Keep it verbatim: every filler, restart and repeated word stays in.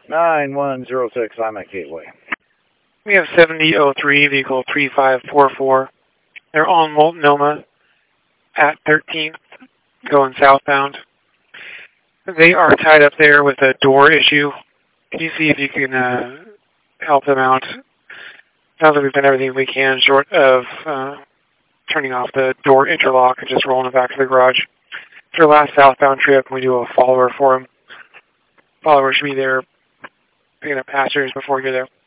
nine one zero six, I'm at Gateway. We have seventy oh three, vehicle three five four four. They're on Multnomah at thirteenth, going southbound. They are tied up there with a door issue. Can you see if you can uh, help them out? Sounds like we've done everything we can short of uh, turning off the door interlock and just rolling it back to the garage. It's their last southbound trip, and we do a follower for them. Follower should be there picking up passengers before we get there.